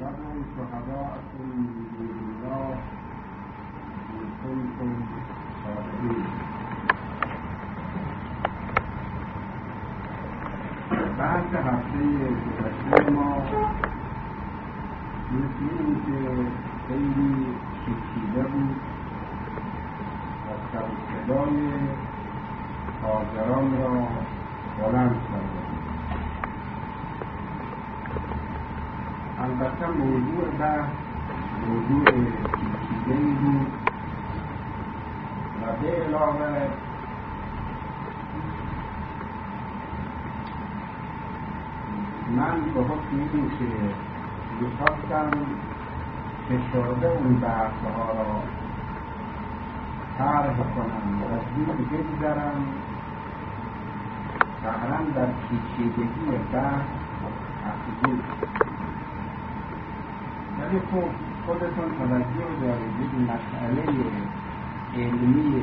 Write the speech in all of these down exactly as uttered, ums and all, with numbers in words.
وَدْعُوا شُهَدَاءَكُم مِّن دُونِ اللَّهِ إِن كُنتُمْ صَادِقِينَ. بحث هفته گذشته ما مثل این که خیلی پیچیده بود و سر و صدای حاضران را بلند کرده بود. البته موضوع بحث موضوع پیچیده‌ای بود و به علاوه من به حکم این که می‌خواستم فشرده اون بحث‌ها را طرح کنم و زود بگذرم قهرم در پیچیدگی بحث افزود. ولی خب خودتون توجه دارید این مسئله علمی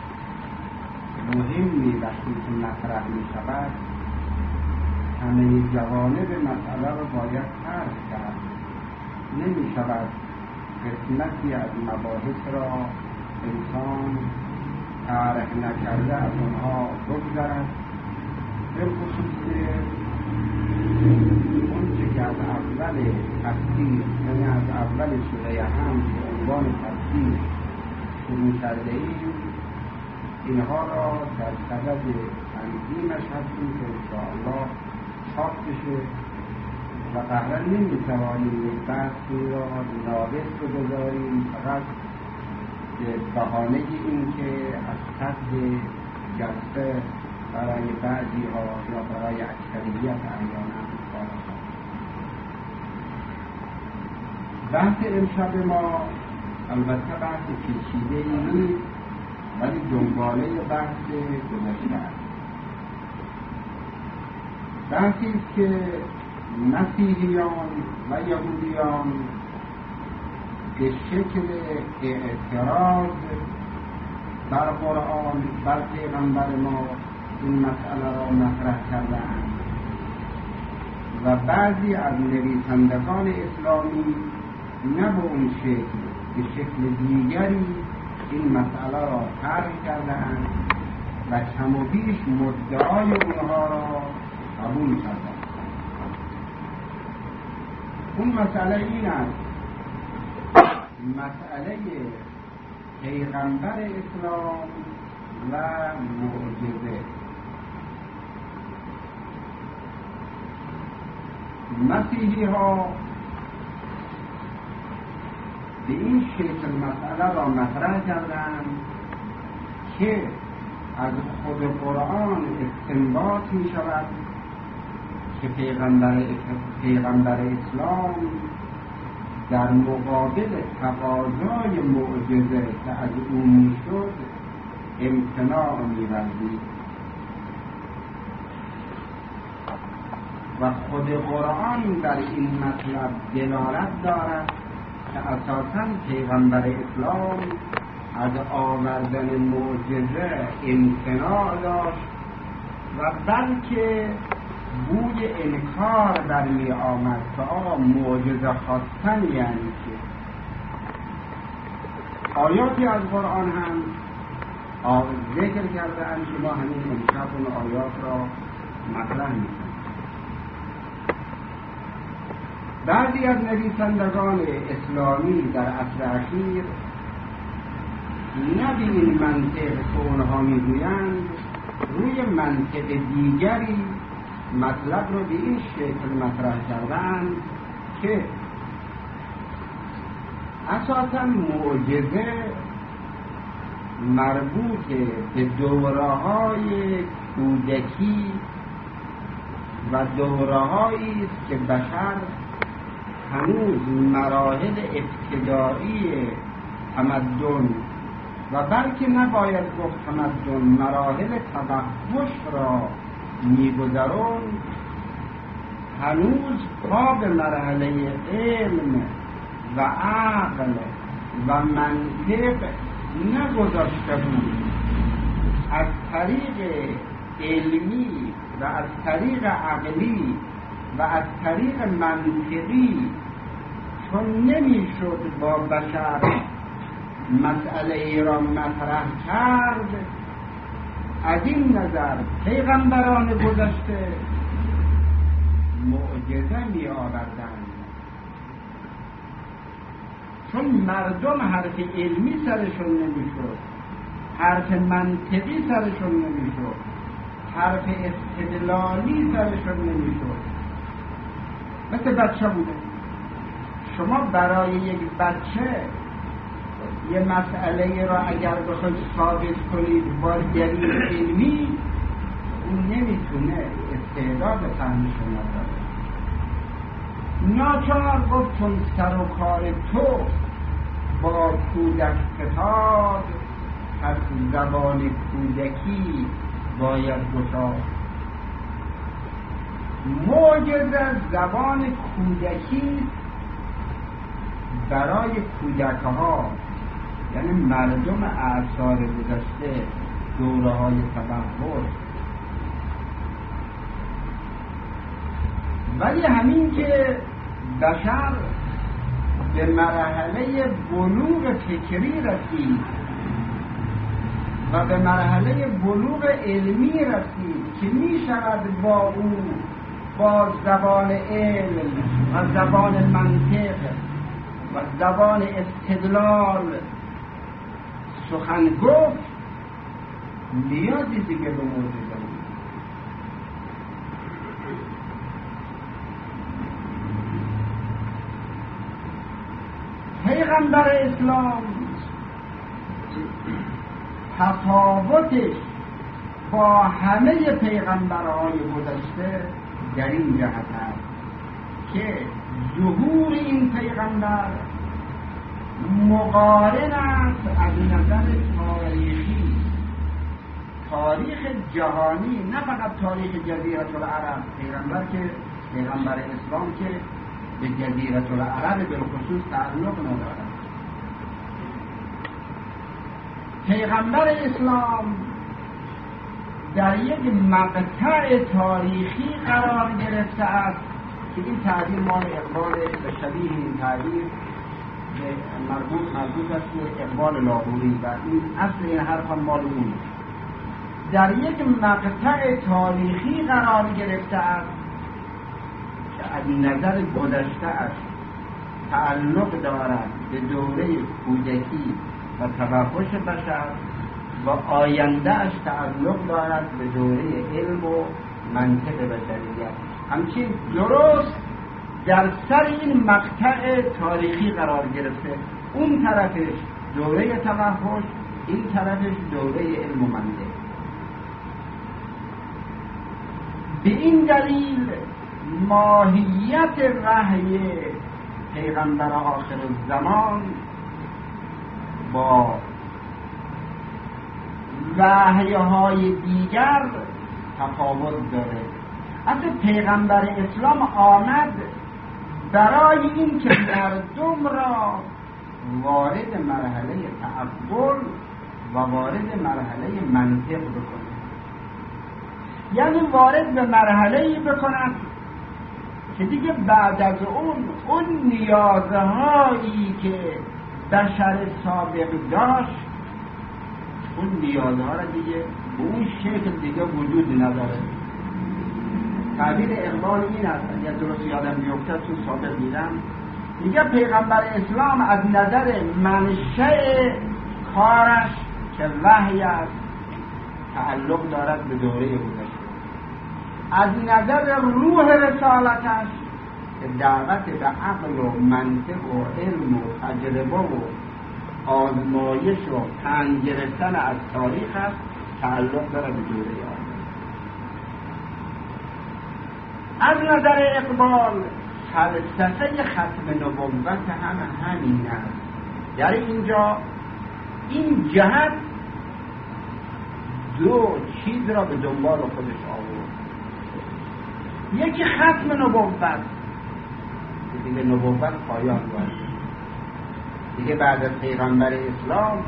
مهمی وقتی که مطرح می‌شود همه جوانب مسئله را باید طرح کرد. نمی شود قسمتی از مباحث را انسان طرح نکرده از آنها بگذرد، به خصوص اون که از اول تفسیر، یعنی از اول سوره حمد به عنوان تفسیر شروع کرده ایم، اینها را در صدد تنظیمش هستیم که انشاءالله چاپ بشه و قهرا نمیتوانیم یک بحثی را ناقص بگذاریم فقط به بهانه این که از حد جلسه برای بعضی ها یا برای اکثریت احیانا کار بحث امشب ما البته بحث پیچیده‌ای نیست ولی دنباله بحث گذشته است. بحثی است که مسیحیان و یهودیان به شکل اعتراض بر قرآن بر پیغمبر ما این مسئله را مطرح کردند و بعضی از نویسندگان اسلامی نه به اون شکل به شکل دیگری این مسئله را طرح کردند و کم و بیش مدعای اونها را قبول کردند. اون مسئله این است، مسئله پیغمبر اسلام و معجزه. مسیحی ها به این شکل مسئله را مطرح کردند که از خود قرآن استنباط می شود که پیغمبر پیغمبر اسلام در مقابل تقاضای معجزه که از او میشد امتناع می‌ورزید و خود قرآن در این مطلب دلالت دارد که اساساً پیغمبر اسلام از آوردن معجزه امتناع داشت و بلکه بوی انکار در می آمد که آقا معجزه خواستن یعنی که آیاتی از قرآن هم ذکر کرده هم که ما همین امشب اون آیات را مطرح می کنیم. بعضی از نویسندگان اسلامی در عصر اخیر نه به این منطق که اونها می گویند روی منطق دیگری مطلب رو به این شکل مطرح کردن که اساساً معجزه مربوط به دوره‌های کودکی و دوره‌هایی است که بشر هنوز مراحل ابتدایی تمدن و بلکه نباید گفت تمدن، مراحل تبخش را می‌گذرون، هنوز پا به مرحله علم و عقل و منطق نگذاشته بود. از طریق علمی و از طریق عقلی و از طریق منطقی چون نمیشد با بشر مسئله ای را مطرح کرد، از این نظر پیغمبران گذشته معجزه می آوردند، چون مردم حرف علمی سرشون نمیشد، حرف منطقی سرشون نمیشد، حرف استدلالی سرشون نمیشد. مثل بچه بوده. شما برای یک بچه یه مسئله را اگر بخواید ثابت کنید با دلیل علمی، اون نمیتونه، استعداد فهمش نداره. ناچار گفت چون سر و کار تو با کودک فتاد، پس زبان کودکی باید گشاد. معجزه زبان کودکی برای کودک ها، یعنی مردم اعصار گذشته، دوره های تبحر. ولی همین که بشر به مرحله بلوغ فکری رسید و به مرحله بلوغ علمی رسید که می شود با او با زبان علم و زبان منطق و زبان استدلال سخن گفت، نیازی دیگه به معجزه بود. پیغمبر اسلام تفاوتش با همه پیغمبرهای گذشته در این جهت است که ظهور این پیغمبر مقارن است از نظر تاریخی، تاریخ جهانی، نه فقط تاریخ جزیره العرب. پیغمبر که پیغمبر اسلام که به جزیره العرب بالخصوص تعلق ندارد. پیغمبر اسلام در یک مقطع تاریخی قرار گرفته است که این تعبیر مال اقبال به شبیه این تعبیر مربوط مربوط است به اقبال لاهوری و این اصل این حرف هم مال اون. در یک مقطع تاریخی قرار گرفته است که از نظر گذشته است تعلق دارد به دوره کودکی و تفحش بشر و آینده اش تعلق دارد به دوره علم و منطق بشریت. همچنین درست در سر این مقطع تاریخی قرار گرفته، اون طرفش دوره تفحش، این طرفش دوره علم و منطق. به این دلیل ماهیت وحی پیغمبر آخر الزمان با وحی‌های دیگر تفاوت داره. اصلا پیغمبر اسلام آمد برای این که مردم را وارد مرحله تعقل و وارد مرحله منطق بکنه، یعنی وارد به مرحله‌ای بکند که دیگه بعد از اون اون نیازهایی که بشر سابق داشت، اون نیازها را دیگه به اون شکل دیگه وجود نداره. تعبیر اقبال این است، اگر درست یادم بیفته تو سابق دیدم، میگه پیغمبر اسلام از نظر منشأ کارش که وحی است تعلق دارد به دوره گذشته، از نظر روح رسالتش که دعوت به عقل و منطق و علم و تجربه و آزمایش و پند گرفتن از تاریخ است تعلق دارد به دوره آینده. از نظر اقبال فلسفه ختم نبوت هم همین است. در اینجا این جهت دو چیز را به دنبال خودش آورد. یکی ختم نبوت، دیگه نبوت پایان دارد، دیگه بعد از پیغمبر اسلام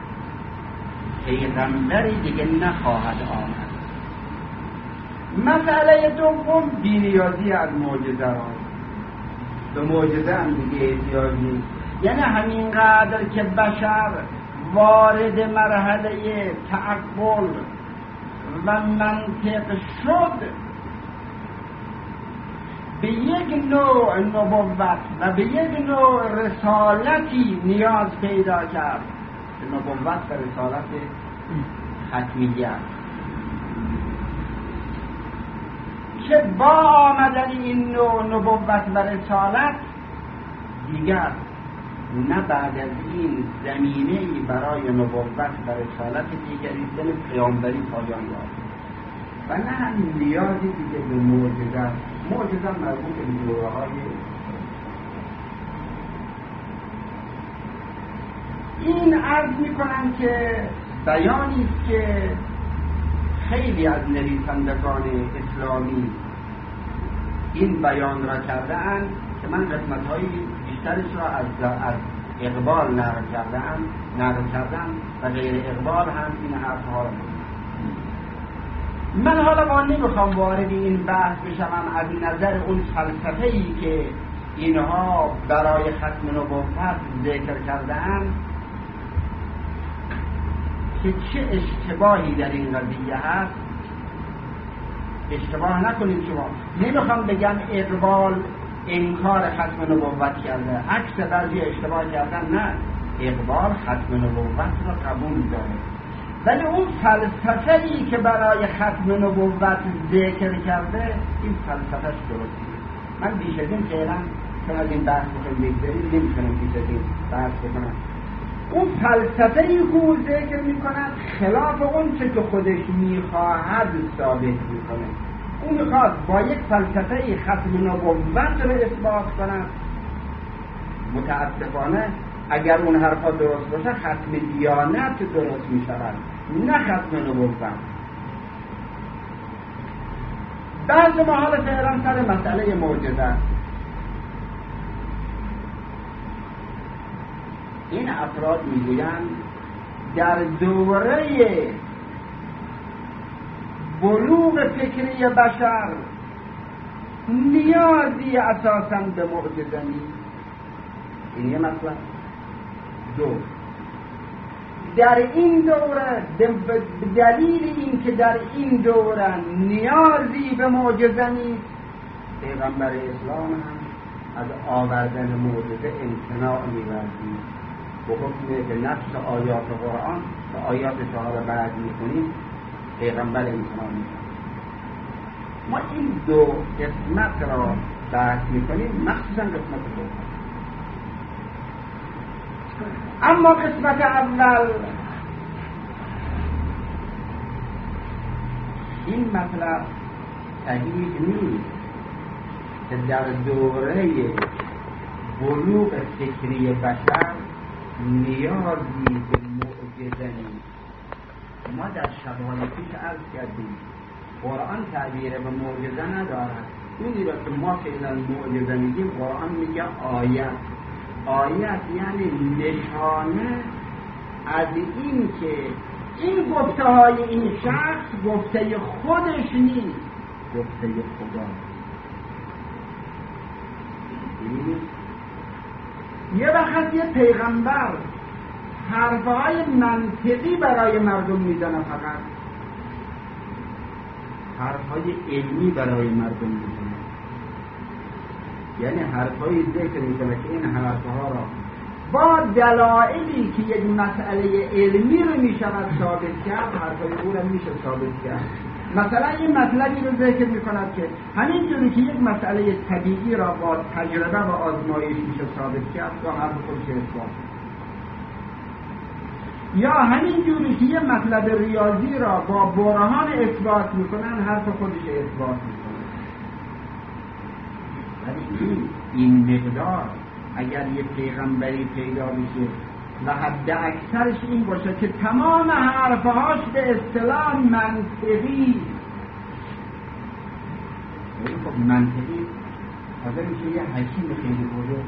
پیغمبری دیگه نخواهد آمد. مسئله دوم بی‌نیازی از معجزه را، به معجزه هم دیگه احتیاج نیست. یعنی همینقدر که بشر وارد مرحله تعقل و منطق شد، به یک نوع نبوت و به یک نوع رسالتی نیاز پیدا کرد، نبوت و رسالت ختمیت، که با آمدن این نوع نبوت و رسالت دیگر نه بعد از این زمینه‌ای برای نبوت و رسالت دیگری دل پیامبری پایان یافت و نه هم نیازی دیگه به معجزه. معجزه مربوط به دوره‌های این عرض می‌کنم که بیانی است که خیلی از نویسندگان اسلامی این بیان را کرده‌اند که من قسمت‌های بیشترش را از از اقبال نقل کردم نقل کردم و غیر اقبال هم این حرف‌ها را می‌زنم. من حالا ما نمیخوام وارد این بحث بشم از نظر اون فلسفه‌ای که اینها برای ختم نبوت ذکر کرده‌اند که چه اشتباهی در این قضیه هست. اشتباه نکنید شما. نمیخوام بگم اقبال انکار ختم نبوت کرده، عکس بعضی اشتباه کردن. نه، اقبال ختم نبوت را قبول داره، ولی اون فلسفه‌ای که برای ختم نبوت ذکر کرده این فلسفه‌اش درسته. من بیش از این فعلا چون از این بحث بخوایم بگذاریم نمیتونم بیش از این بحث بکنم. اون فلسفه‌ای که او ذکر میکند خلاف اون چه که خودش میخواهد ثابت میکنه. اون میخواد با یک فلسفه ختم نبوت رو اثبات کند. متاسفانه اگر اون حرفا درست باشه ختم دیانت درست میشود، نه ختم نبوت. بعض ما حالا فعلا سر مسئله معجزه، این افراد میگویند در دوره بلوغ فکری بشر نیازی اساساً به معجزه نیست. این یه مطلب. دو، در این دوره به دلیل این که در این دوره نیازی به معجزه نیست، پیغمبر اسلام هم از آوردن معجزه امتناع می‌ورزید. به حکم به نفس آیات قرآن و آیات شهر بعد می‌کنیم پیغمبر امتناع می‌کنیم. ما این دو قسمت را بحث می‌کنیم، مخصوصا قسمت دو. اما قسمت اول این مطلب صحیح نیست که در دوره بلوغ فکری بشر نیازی به معجزه نیست. ما در شبهای پیش عرض کردیم قرآن تعبیر به معجزه ندارد. اونی را که ما فعلا معجزه میگیم قرآن میگه آیت. آیت یعنی نشانه از این که این گفته های این شخص گفته خودش نیست، گفته خدا. یه وقت یه پیغمبر حرفهای منطقی برای مردم میزنه، فقط حرفهای علمی برای مردم میزنه، یعنی حرفهای ذکر میکنه که این حرفها را با دلایلی که یک مسئله علمی رو میشود ثابت کرد، حرفهای او را میشه ثابت کرد. مثلا این مطلبی رو ذکر میکند که همینجوری که یک مسئله طبیعی را با تجربه و آزمایش میشه ثابت کرد، با حرف خودش اثبات. یا همینجوری که یک مطلب ریاضی را با برهان اثبات میکنن، حرف خودش اثبات میکنن. ولی این این مقدار اگر یک پیغمبری پیدا بشه و حد اکثرش این باشه که تمام حرفهاش به اصطلاح منطقی، خب منطقی حاضر میشه یه حکیم خیلی بزرگ،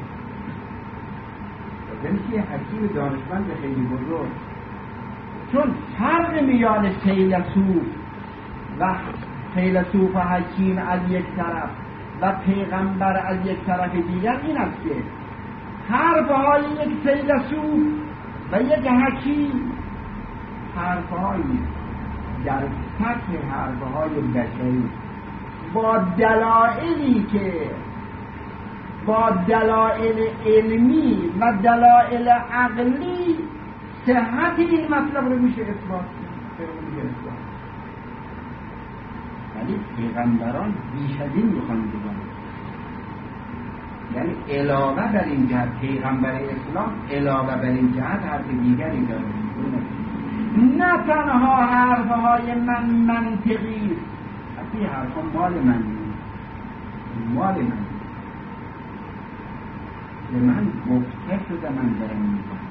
حاضر میشه یه حکیم دانشمند خیلی بزرگ، چون فرق میان فیلسوف و فیلسوف و حکیم از یک طرف و پیغمبر از یک طرف دیگر این است که حرفهای یک فیلسوف و یک حکیم حرفهایی در سطح حرفهای بشری با دلایلی که با دلایل علمی و دلایل عقلی صحت این مطلب رو میشه اثبات کنه. ولی پیغمبران بیش از این میخوان بگن، یعنی علاوه بر این جهت پیغمبر اسلام علاوه بر این جهت حرف دیگری داره. نه تنها حرفهای من منطقی است، این حرفا مال من نیست، مال من به من گفته شده، من دارم میگم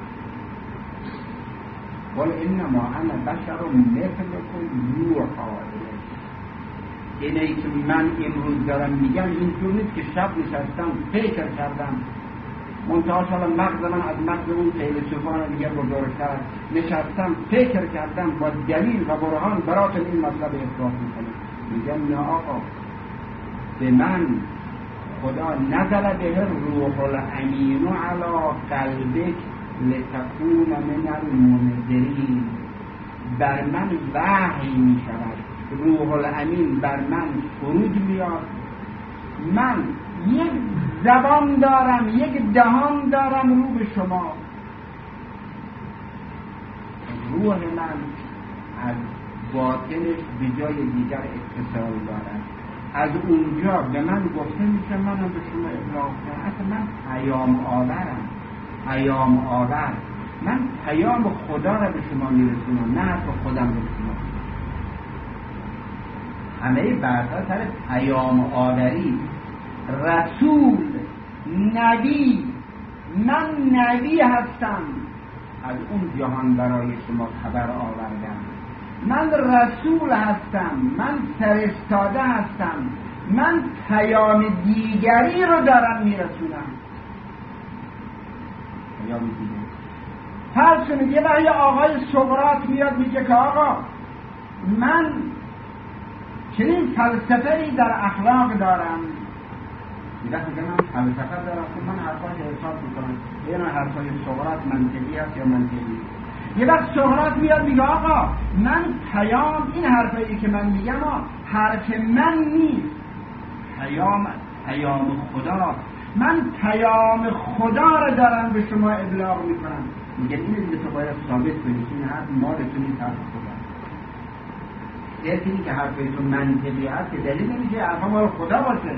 قل انما انا بشر مثلكم یوحی الی. اینه که من امروز دارم میگم اینطور نیست که شب نشستم فکر کردم منتها شالا مغز من از مغز اون فیلسوفان دیگه بزرگتر نشستم فکر کردم با دلیل و برهان براتون این مطلب اثبات میکنم. میگم نه آقا، به من خدا نزل به روح الامین علی قلبک لتکون من المنذرین، بر من وحی می شود، روح الامین بر من فرود میاد، من یک زبان دارم، یک دهان دارم رو به شما، روح من از باطنش به جای دیگر اتصال دارد، از اونجا به من گفته میشه منم به شما ابلاغ کنم. اصلا من پیام آورم، پیام آور، من پیام خدا را به شما میرسونم، نه حتی خودم به شما. همه بحثا سر پیام آوری، رسول، نبی، من نبی هستم، از اون جهان برای شما خبر آوردم، من رسول هستم، من فرستاده هستم، من پیام دیگری رو دارم میرسونم. پیام دیگری فرض کنید یه وقت یه آقای سقراط میاد میگه که آقا من چنین فلسفه‌ای در اخلاق دارم، یه وقت میگه من فلسفه دارم، من حرفای حساب میکنم، این حرفای سقراط منطقی هست یا منطقی. یه وقت سقراط میاد میگه آقا من پیام، این حرفایی که من میگم حرف من نیست، پیام پیام خدا، من پیام خدا رو دارم به شما ابلاغ میکنم. میگه این دیگه تو باید ثابت کنی این حرف مالتون نیست، حرف خدا. اینی که حرفایتون منطقی هست که دلیل نمیشه حرف مال خدا باشه.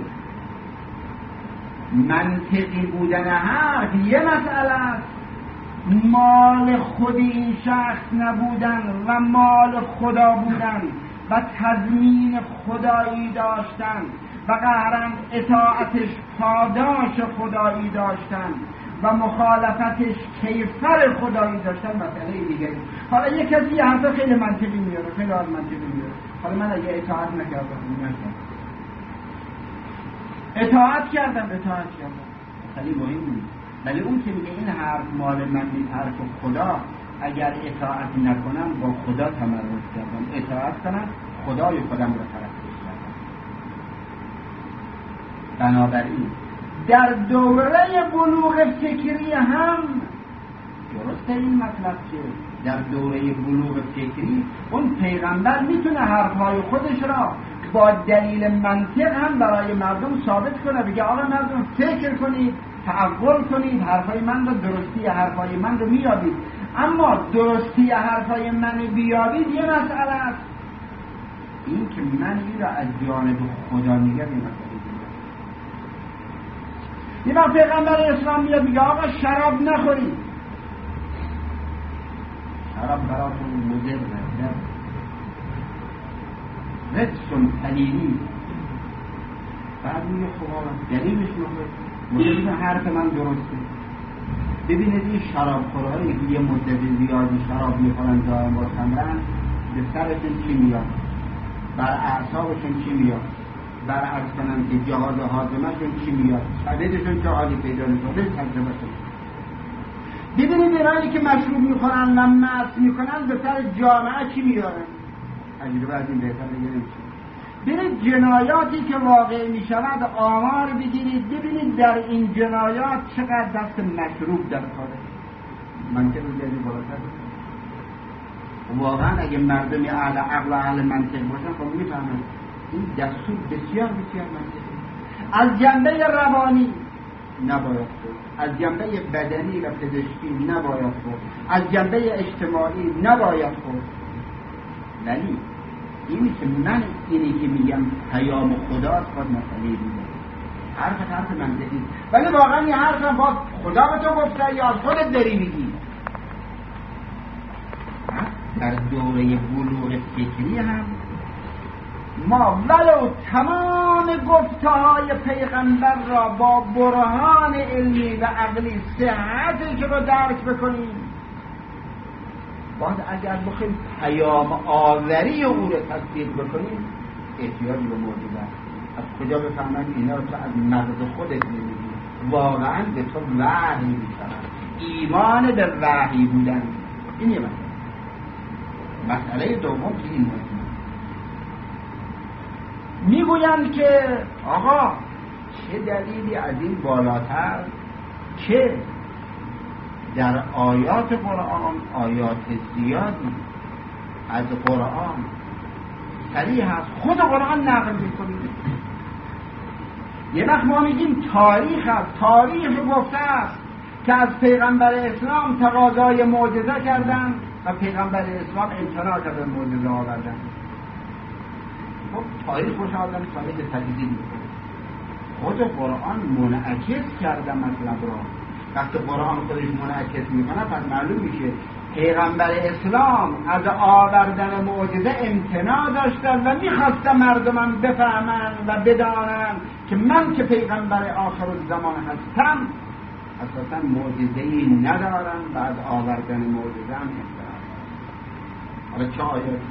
منطقی بودن حرف یه مسئله است، مال خود این شخص نبودن و مال خدا بودن و تضمین خدایی داشتن و قهرن اطاعتش پاداش خدایی داشتن و مخالفتش کیفر خدایی داشتن مسئله دیگری. حالا یک کسی یه حرف خیلی منطقی میاره، خیلی از منطقی میاره، حالا من اگه اطاعت نکردم نکردم اطاعت کردم اطاعت کردم خیلی مهم نیست، ولی اون که میگه این حرف مال من نیست، حرف خدا، اگر اطاعت نکنم با خدا تمرد کردم، اطاعت کنم خدای خودم رو پرستش کردم. بنابراین در دوره بلوغ فکری هم درسته این مطلب که در دوره بلوغ فکری اون پیغمبر میتونه حرفهای خودش را با دلیل منطق هم برای مردم ثابت کنه، بگه آقا مردم فکر کنید، تعقل کنید، حرفای من رو، درستی حرفای من رو میابید. اما درستی حرفای من بیابید یه مسئله است، این که من این را از جانب خدا میگم این مسئله دیگه. یه وقت پیغمبر اسلام میاد میگه آقا شراب نخورید، شراب براتون مضر است، رجسون پلیدی. بعد میگه خب آقا دلیلش نخورید، مدل حرف من درسته. ببینید این شراب خورهایی که یه مدت زیادی شراب میخورن دائم با خمرن، به سرشون چی میاد؟ بر اعصابشون چی میاد؟ بر عرض کنم که جهاز هاضمه‌شون چی میاد؟ شدیدشون چه حالی پیدا میکنه؟ تجربهشون. ببینید اینایی که مشروب میخورن و مست میکنن به سر جامعه چی میارن؟ تجربه از این بهتر دیگه نمیشه. برید جنایاتی که واقع می شود آمار بگیرید، ببینید در این جنایات چقدر دست مشروب در کاره. منطق بگیری بالاتر. واقعا اگه مردمی اهل عقل و اهل منطق باشن خب میفهمن این دستور بسیار بسیار منطقی. از جنبه روانی نباید بود، از جنبه بدنی و پزشکی نباید بود، از جنبه اجتماعی نباید بود. ولی اینی که من اینی که میگم پیام خداست خود مسئله دیگه. حرف حرف منطقی، ولی واقعا این حرف هم باز خدا به تو گفته یا از خودت داری میگی. در دوره بلوغ فکری هم ما ولو تمام گفته‌های پیغمبر را با برهان علمی و عقلی صحتش رو درک بکنیم، باز اگر بخوایم پیام آوری او رو تصدیق بکنیم احتیاجی به معجزه است. از کجا بفهمن اینا رو تو از مغز خودت نمیگی، واقعا به تو وحی میشود. ایمان به وحی بودن این یه مسئله. مسئله دوم که این مهمه، میگویند که آقا چه دلیلی از این بالاتر که در آیات قرآن، آیات زیادی از قرآن صریح هست، خود قرآن نقل میکنید. یه وقت ما میگیم تاریخ هست، تاریخ گفته است که از پیغمبر اسلام تقاضای معجزه کردن و پیغمبر اسلام امتناع کرده معجزه آوردن. خب تاریخ خوش آدم تاریخ تجدید میکنه. خود قرآن منعکس کرده مطلب را. وقتی قرآن خودش منعکس میکنه پس معلوم میشه پیغمبر اسلام از آوردن معجزه امتناع داشتن و میخواست مردمان بفهمن و بدانن که من که پیغمبر آخر الزمان هستم اساسا معجزه‌ای ندارم و از آوردن معجزه هم امتناع دارم. حالا چه آیاتی؟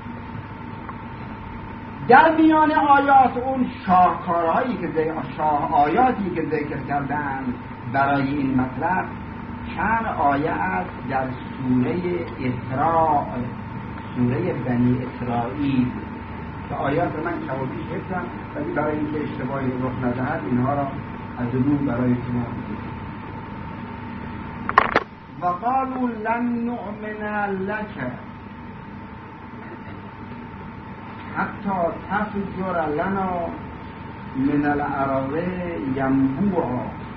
در میان آیات اون شاهکارهایی که شاه آیاتی که ذکر کردن برای این مطلب چند آیه است در سوره اسراء، سوره بنی اسرائیل که آیات رو من کمابیش حفظم ولی برای اینکه اشتباهی رخ ندهد اینها را از دور برای شما بگیرم. و قالوا لن نؤمن لك حتی تفجر لنا من الارض ینبوعا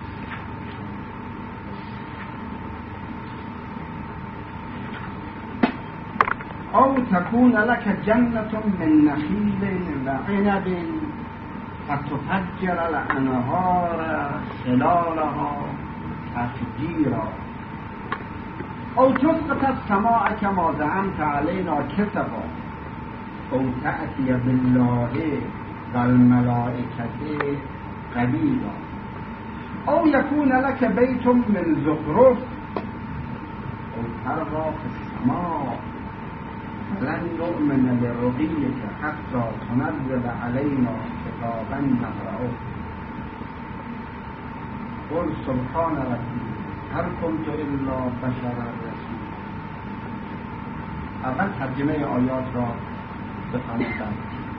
او تكون لك جنة من نخيل وعنب فتفجر الانهار خلالها تفجيرا او تسقط السماء كما زعمت علينا كسفا او تأتي بالله والملائكة قبيلا او يكون لك بيت من زخرف او ترقى في السماء لن نؤمن لرقيك حتى تنزل علينا كتابا نقرأه قل سبحان ربي هل كنت الا بشرا رسولا. اول ترجمه آیات را بخواندم.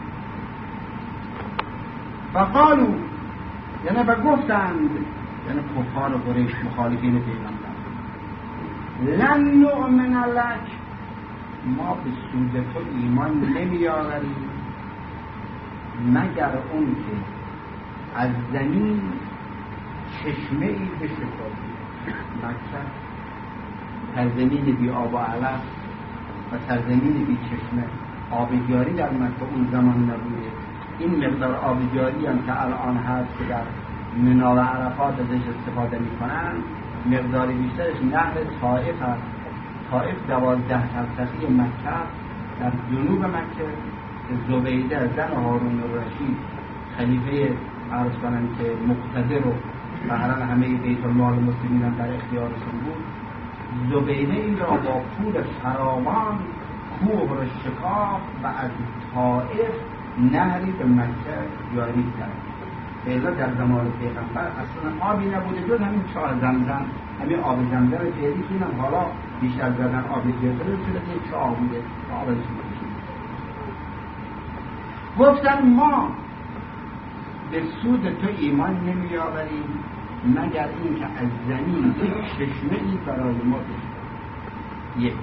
و قالوا یعنی به گفتند، یعنی کفار قریش مخالفین پیغمبر، لن نؤمن لک، ما به سوی تو ایمان نمی آوریم مگر اون که از زمین چشمه ای بشکافی. مکه سرزمین بی آب و علف و سرزمین بی چشمه، آبجاری در مکه اون زمان نبوده. این مقدار آبجاری هم که الان هست که در منا و عرفات ازش استفاده میکنن مقدار بیشترش نهر طائف هست. طائف دوازده سلسله مکه در جنوب مکه. زبیده زن هارون الرشید خلیفه عرض کنن که مقتدر و بهران همه بیت المال مسلمین هم در اختیارشون بود، زبیده این را با پول فراوان کوه را شکاف و از طائف نهری به مکه جاری کرد. پیدا در زمان پیغمبر اصلا آبی نبوده جز همین چهار زمزم، همین آب زمزم پیدی که اینم حالا بیشتر زدن آب جیسره شده که چه آب بوده آب گفتن ما به سود تو ایمان نمی آوریم مگر اینکه از زمین یک چشمه ای برای ما بشه. یک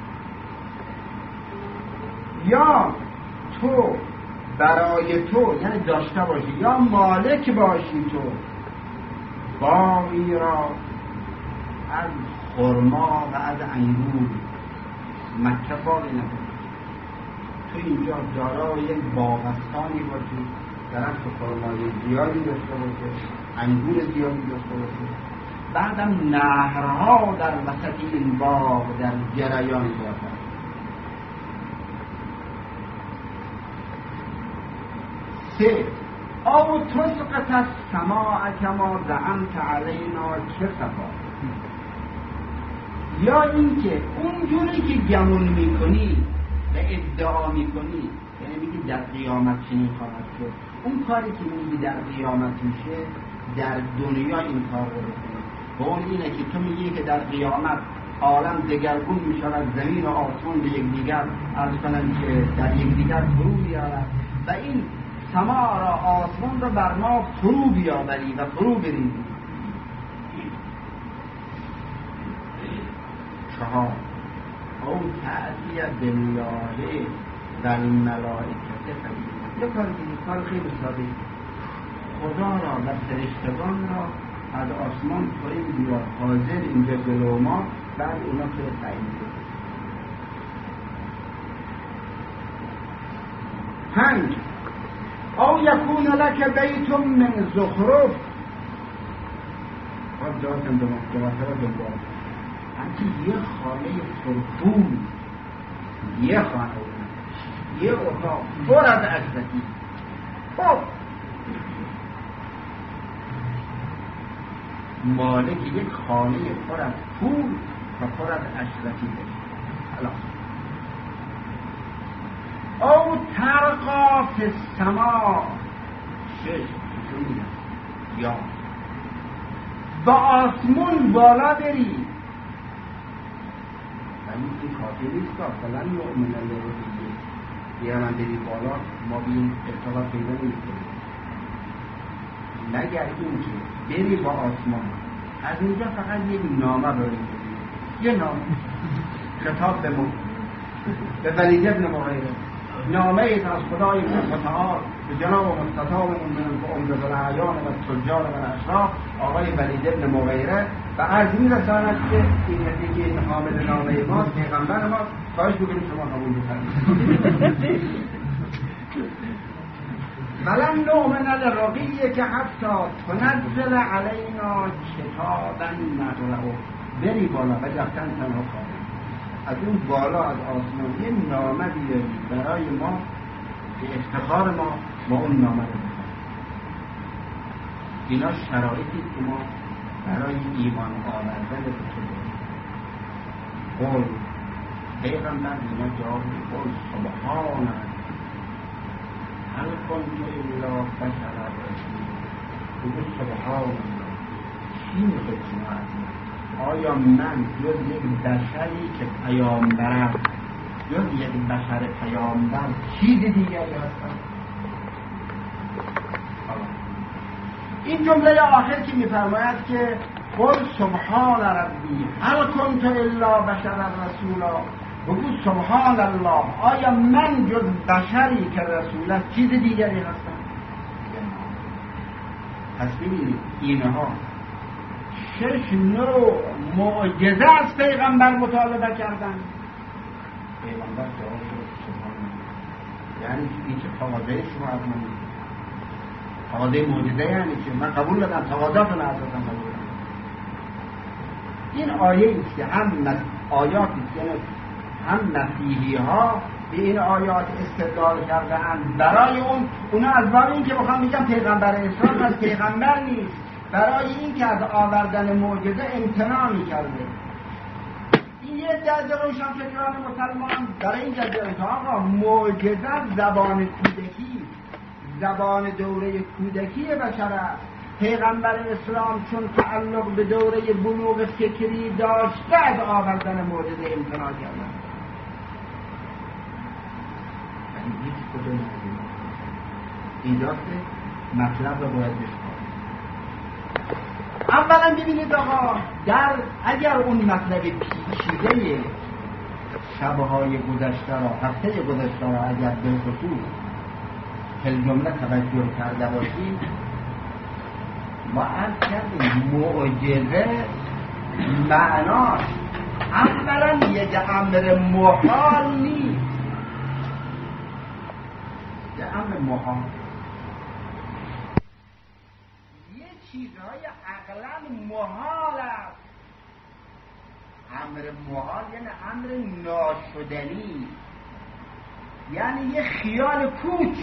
یا تو برای تو یعنی داشته باشی یا مالک باشی تو باغی را از خرما و از انگور. مکه باقی نبود، تو اینجا دارای یک باغستانی باشی، درخت خرمای زیادی داشته باشه، انگور زیادی داشته باشه، بعدم نهرها در وسط این باغ در جریان باشد. سه او تسقط السماء کما زعمت علینا چه صفا. یا اینکه اونجوری که گمون میکنی و ادعا میکنی، یعنی میگی در قیامت چنین خواهد شد، اون کاری که میگی در قیامت میشه در دنیا این کار رو بکنی. و اون اینه که تو میگی که در قیامت عالم دگرگون میشود، زمین و آسمان به یک دیگر عرض کنن که در یک دیگر فرو بیارد و این سما را آسمان را بر ما فرو بیاوری و فرو بریزی. چهار او تعطیه بالله و الملائکت خبیر. یک کار دیگه، کار خیلی ساده، خدا را و فرشتگان را از آسمان پایین بیار حاضر اینجا جلو ما، بعد اونا که تعیین کنه. پنج او یکون لک بیت من زخرف. باید جوابتم دو مرتبه دنبال همچی یه خانه فرپول، یه خانه یه اتاق پر از عزتی. خب مالک یک خانه پر از پول و پر از عزتی بشه. او ترقا فی السما. شش یا با آسمون بالا بری. ولی این کافی نیست که اصلا مؤمن الله رو بگی بیا من بری بالا، ما به این ارتباط پیدا نمی‌کنیم مگر این که بری با آسمان. از اینجا فقط یک نامه برای یه نامه خطاب به ما به ولید ابن مغیره، نامه ایت از خدای متعال به جناب و مستطابمون من عمدت الاعیان و تجار و الاشراف آقای ولید ابن مغیره و عرض می‌رساند که این نتیجه این حامل نامه ماست، پیغمبر ماست، خواهش بکنید شما قبول بکنید. ولن نؤمن لرقیه که حتی تنزل علینا کتابا نقرأه. بری بالا و رفتن تنها خواهد از اون بالا از آسمان یه نامه بیاری برای ما که افتخار ما با اون نامه رو بکنیم. اینا شرایطی که ما برای ایمان آوردن به تو داریم. قول پیغمبر اینا جواب قول سبحان هل کنت الا بشر رسول. بگو سبحان الله، چی میخواد شما از من؟ آیا من جز یک بشری که پیامبرم، جز یک بشر پیامبر چیز دیگری هستم؟ این جمله آخر که میفرماید که قل سبحان ربی هل کنت الا بشر رسولا. بگو سبحان الله، آیا من جز بشری که رسول است چیز دیگری هستم؟ پس ببینید اینها شش نوع معجزه از پیغمبر مطالبه کردن. پیغمبر جواب شد سبحان الله، یعنی این که تقاضای شما از من نیست. تقاضای معجزه یعنی که من قبول دادم، تقاضاتون اساسا قبول دادم. این آیه است که هم آیاتی که هم مسیحی ها به این آیات استدلال کرده اند برای اون اونا از باب این که بخوام میگم پیغمبر اسلام از پیغمبر نیست، برای این که از آوردن معجزه امتناع می‌کرده. این یه جزء روشنفکران مسلمان برای این جزء که آقا معجزه زبان کودکی، زبان دوره کودکی بشر است. پیغمبر اسلام چون تعلق به دوره بلوغ فکری داشته از آوردن معجزه امتناع کرده. یعنی هیچ کدوم اینجاست مطلب رو باید بشکار. اولا ببینید آقا، در اگر اون مطلب پیچیده شبهای گذشته را، هفته گذشته را اگر به خصوص کل جمله توجه کرده باشیم، ما عرض کردیم معجزه معناش اولا یک امر محال نیست، یک امر محال، یه چیزهای عقلا محال است. امر محال یعنی امر ناشدنی، یعنی یه خیال پوچ،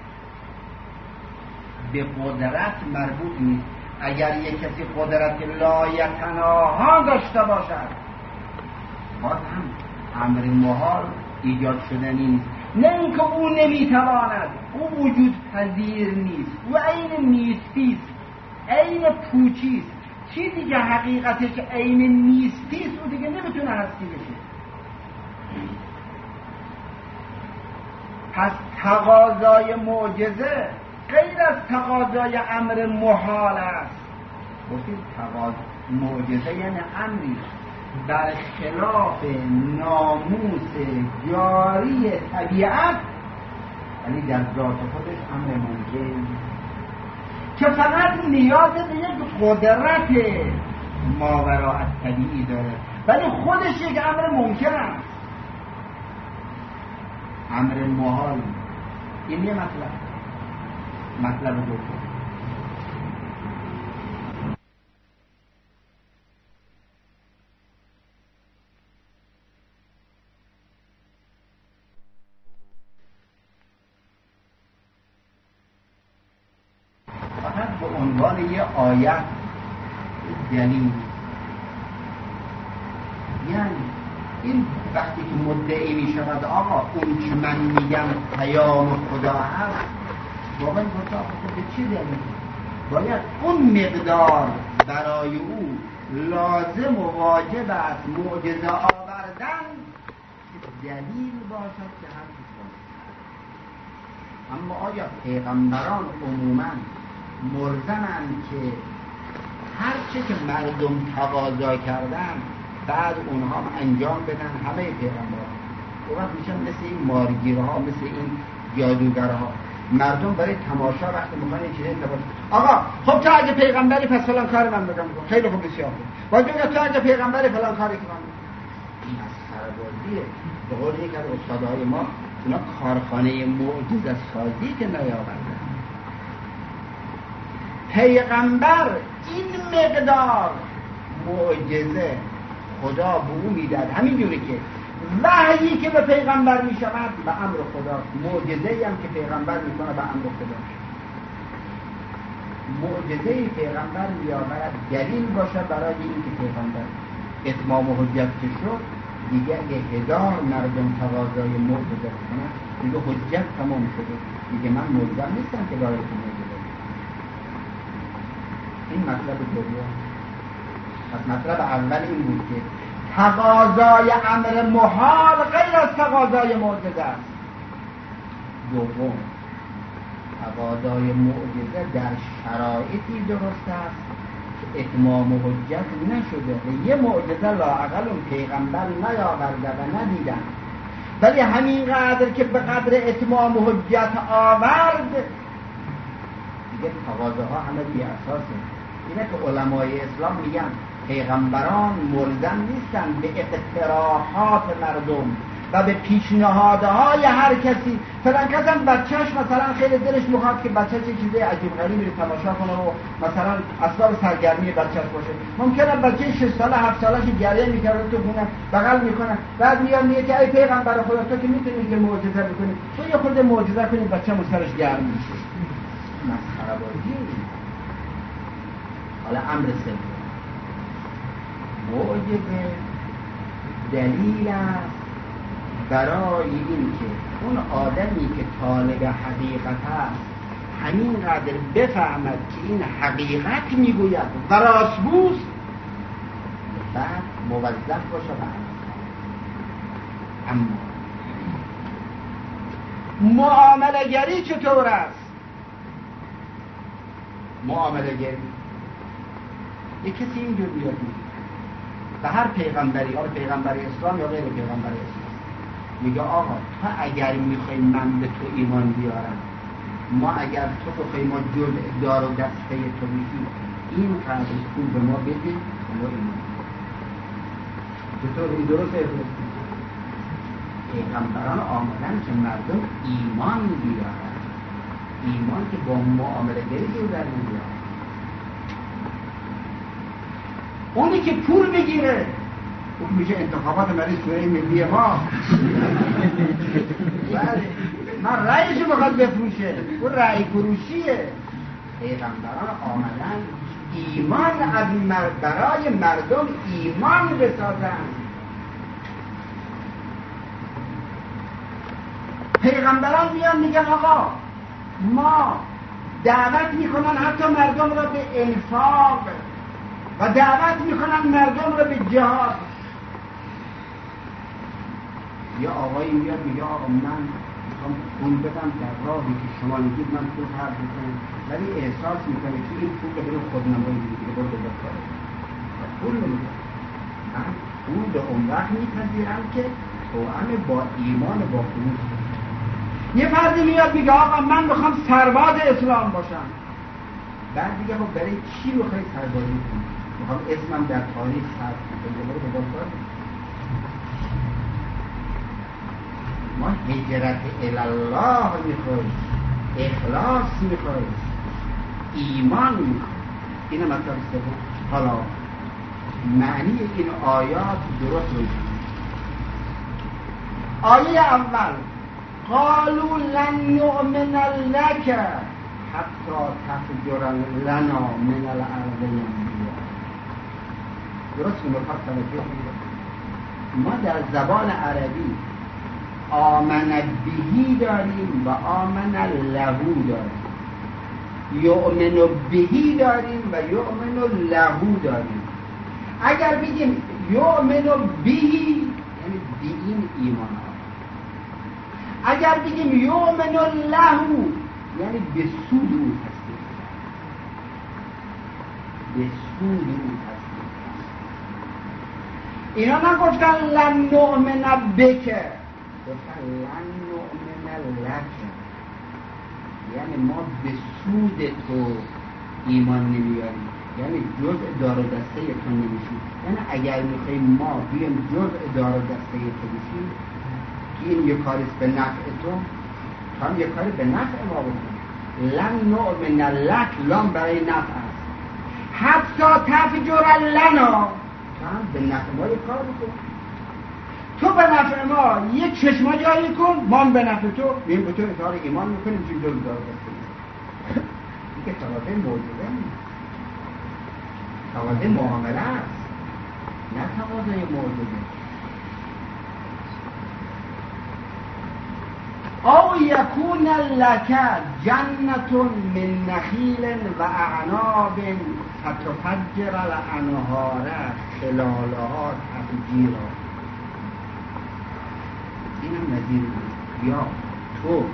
به قدرت مربوط نیست. اگر یک کسی قدرت لایتناها داشته باشد، باز هم امر محال ایجاد شدنی نیست. نه اینکه او نمیتواند، او وجود پذیر نیست، او عین نیستیست، عین پوچیست. چیزی که حقیقتش عین نیستیست او دیگه نمیتونه هستی بشه. پس تقاضای معجزه غیر از تقاضای امر محال است. گفتیم تقاضای معجزه یعنی امری در خلاف ناموس جاری طبیعت، یعنی در ذات خودش امر ممکن که فقط نیاز به یک قدرت ماوراء الطبیعی داره، ولی خودش یک امر ممکن است، امر محال. این یه مطلب. مطلب دوم، فقط به عنوان یه آیت دلیل، یعنی این وقتی که مدعی می شود آقا اون که من میگم پیام خدا هست، واقعا گفت آقا به چی دلیل؟ باید اون مقدار برای او لازم و واجب است معجزه آوردن دلیل باشد که هم بکنه. اما آیا پیغمبران عموما ملزمند که هر چه که مردم تقاضا کردن بعد اونها هم انجام بدن؟ همه پیغمبران او وقت میشن مثل این مارگیرها، مثل این جادوگرها. مردم برای تماشا وقتی میخوان این چیزی انتباه آقا خب تو اگه پیغمبری پس فلان کار من بگم بگم خیلی خوب، بسیار خوب. باید بگم تو اگه پیغمبری فلان کاری که من بگم. این مسخره بازیه. به قول یک از استادهای ما اونا کارخانه معجزه سازی که نیاوردن. پیغمبر این مقدار معجزه خدا به او میداد، همینجوری که وحیی که به پیغمبر میشود به امر خدا، معجزه‌ای هم که پیغمبر میکنه به امر خدا. معجزه پیغمبر میآورد دلیل باشه برای اینکه پیغمبر اتمام و حجت که شد، دیگه اگه هزار مردم تقاضای معجزه کنن دیگه حجت تمام شده، دیگه من ملزم نیستم که برایتون معجزه کنم. این مطلب دوم. پس مطلب اول این بود که تقاضای امر محال غیر از تقاضای معجزه است. دوم، تقاضای معجزه در شرایطی درست است که اتمام و حجت نشده و یه معجزه لااقل اون پیغمبر نیاورده و ندیدن، ولی همینقدر که به قدر اتمام و حجت آورد دیگه تقاضاها همه بی اساسه. اینه که علمای اسلام میگن پیغمبران ملزم نیستن به اقتراحات مردم و به پیشنهادهای هر کسی. فلان کسی هم بچهش مثلا خیلی دلش میخواد که بچه چه چیزی عجیب غریبی رو تماشا کنه و مثلا اسباب سرگرمی بچهش باشه. ممکنه بچه شش ساله هفت سالش گریه میکنه تو خونه بغل میکنه، بعد میاد میگه که ای پیغمبر خدا تو که میتونی که معجزه بکنی، تو یه خورده معجزه کنی بچه سرش گرم میشه. مسخره بازی. حالا امر سوم، معجزه دلیل است برای این که اون آدمی که طالب حقیقت است همینقدر بفهمد که این حقیقت میگوید و راستگوست، بعد موظف باشه به اما معامله گری چطور است؟ معامله گری. یک کسی اینجور بیاد و هر پیغمبری، یا پیغمبر اسلام یا غیر پیغمبر اسلام، میگه آقا تو اگر میخوای من به تو ایمان بیارم، ما اگر تو بخوای ما جز دار و دسته تو میگی این قدر پول به ما بده ما ایمان چطور این درست ارزست؟ پیغمبران آمدن که مردم ایمان بیارن، ایمان که با معامله گری رو در میارن. اونی که پول بگیره اون میشه انتخابات ملی شورای ملی ما. من رأیشو بخواد بفروشه، اون رأی فروشیه. پیغمبران آمدن ایمان از مر... برای مردم ایمان بسازن. پیغمبران میان میگن آقا ما دعوت میکنن حتی مردم را به انفاق و دعوت میکنن مردم را به جهاد. یا آقایی میاد میگه آقا من میخوام پول بدم در راهی که شما میگید من پول خرج میکنم، ولی احساس میکنه که این پول برای خودنمایی میگیره برو به کار پول نمیدم. من پول به اون وقت میپذیرم که توأم با ایمان با فروش. یه فردی میاد میگه آقا من میخوام سرباز اسلام باشم. بعد دیگه خب برای چی میخوای سربازی کنی؟ میخوام اسمم در تاریخ ثبت بشه برو به کار. ما هجرت الله میخوایم، اخلاص میخوایم، ایمان میخوایم. اینه مطلب سوم. حالا معنی این آیات درست رو آیه اول قالوا لن نؤمن لك حتی تفجر لنا من الارض ينبوعا. درست میخواد توجه ما در زبان عربی آمن بهی داریم و آمن لهو داریم، یؤمن بهی داریم و یؤمن لهو داریم. اگر بگیم یؤمن بهی یعنی به این ایمان ها، اگر بگیم یؤمن لهو یعنی به سود او تصدیق، به سود او تصدیق. اینا نگفتن لن نؤمن بک، گفتن لن نؤمن لک، یعنی ما به سود تو ایمان نمیاریم، یعنی جزء دار و دسته تو نمیشیم. یعنی اگر میخواییم ما بیایم جزء دار و دسته تو بشیم که این یه کاریست به نفع تو، تو هم یه کاری به نفع ما بکنیم. لن نؤمن لک، لام برای نفع است. حتی تفجر لنا، تو هم به نفع ما یه کار بکن. تو به نفع ما یک چشما جاری کن، ما به نفع تو بیم به تو اظهار ایمان میکنیم چون جز دار دسته این که تقاضای موجوده نیست، تقاضای معامله است نه تقاضای موجوده. او یکون لک جنت من نخیل و اعناب فتفجر الانهار خلالها تفجیرا. اینم نظیر یا تو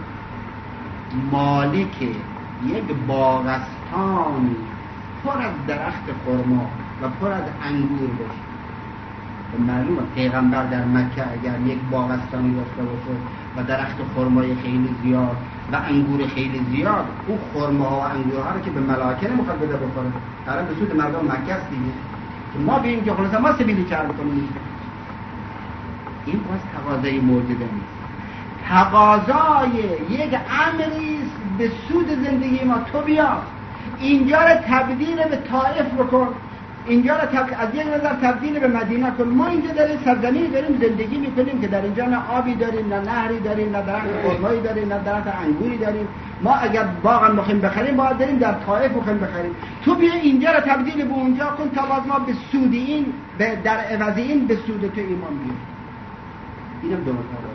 مالک یک باغستانی پر از درخت خرما و پر از انگور باشی. معلومه پیغمبر در مکه اگر یک باغستانی داشته باشه و درخت خرمای خیلی زیاد و انگور خیلی زیاد، اون خرماها و انگورها رو که به ملائکه نمیخواد بده بخوره، قرار به سود مردم مکه است دیگه، که ما بیاییم که خلاص ما سبیلی چرب کنیم. این باز تقاضای موجوده نیست، تقاضای یک امریست به سود زندگی ما. تو بیا اینجا رو تبدیل به طائف بکن، اینجا رو تب... از یک نظر تبدیل به مدینه کن. ما اینجا در این سرزمینی داریم زندگی میکنیم که در اینجا نه آبی داریم، نه نهری داریم، نه درخت خرمایی داریم، نه درخت انگوری داریم. ما اگر باغ بخوایم بخریم باید داریم در طائف بخوایم بخریم. تو بیا اینجا رو تبدیل به اونجا کن تا باز ما به سود این به در عوض این به سود تو ایمان بیاریم. اینم دو مرتبه.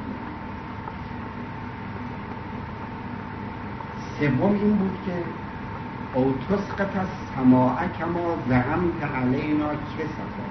سوم این بود که او تسقط السماء کما زعمت علینا کسفا.